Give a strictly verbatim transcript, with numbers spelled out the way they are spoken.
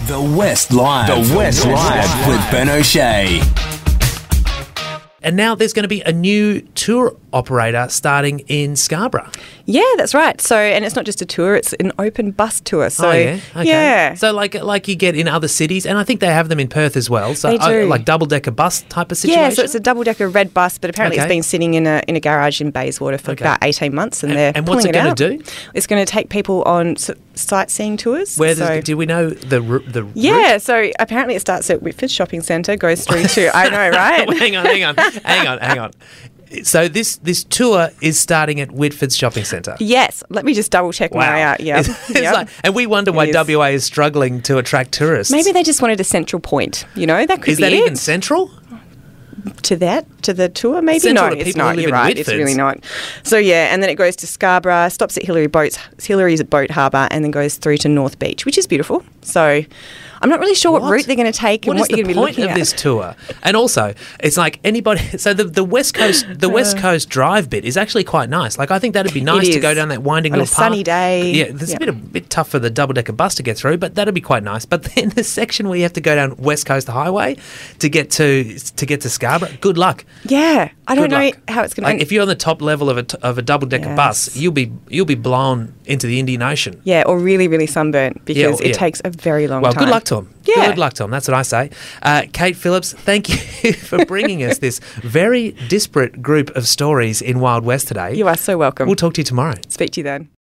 The West Live. The West Live with Ben O'Shea. And now there's going to be a new tour operator starting in Scarborough. Yeah, that's right. So, and it's not just a tour; it's an open bus tour. So, oh, yeah, okay. yeah. So, like, like you get in other cities, and I think they have them in Perth as well. So, They do. uh, like double decker bus type of situation. Yeah, so it's a double decker red bus, but apparently Okay. it's been sitting in a in a garage in Bayswater for Okay. about eighteen months, and, And- they're and pulling what's it it gonna out. do? It's going to take people on s- sightseeing tours. Where so, does, do we know the ru- the yeah, route? so apparently it starts at Whitford Shopping Centre, goes through to I know, right? Well, hang on, hang on, hang on, hang on. So this this tour is starting at Whitford's Shopping Centre. Yes, let me just double check my uh, yeah. It's, it's like, and we wonder why is. W A is struggling to attract tourists. Maybe they just wanted a central point. You know, that could is be that it. even central? to that to the tour maybe Central no to it's people who not live you're in right it's Whitfords. really not. So yeah, and then it goes to Scarborough, stops at Hillary Boats Hillary's Boat Harbour, and then goes through to North Beach, which is beautiful. So I'm not really sure what, What? route they're going to take What and is what you're the going to be point looking of at. this tour? And also, it's like anybody. So the, the West Coast, the West Coast Drive bit is actually quite nice. Like I think that'd be nice to is. go down that winding On a little path. sunny day. Yeah, this is Yeah. a bit a bit tough for the double decker bus to get through, but that'd be quite nice. But then the section where you have to go down West Coast Highway to get to to get to Scarborough. Good luck. Yeah, I don't Good know luck. how it's going Like to. if you're on the top level of a t- of a double decker bus, Yes. you'll be you'll be blown into the Indian Ocean. Yeah, or really, really sunburnt because Yeah, it yeah. takes a very long Well, time. good luck to him. Yeah. Good luck to him. That's what I say. Uh, Kate Phillips, thank you for bringing us this very disparate group of stories in Wild West today. You are so welcome. We'll talk to you tomorrow. Speak to you then.